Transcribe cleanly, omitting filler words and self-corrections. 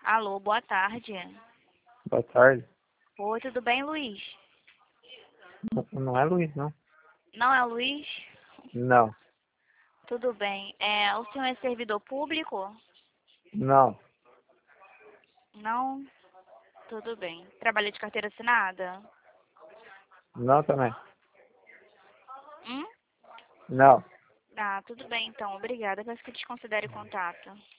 Alô, boa tarde. Boa tarde. Oi, tudo bem, Luiz? Não é Luiz, não? Não é o Luiz? Não. Tudo bem. O senhor é servidor público? Não. Não? Tudo bem. Trabalha de carteira assinada? Não também. Hum? Não. Ah, tudo bem então. Obrigada. Peço que desconsidere o contato.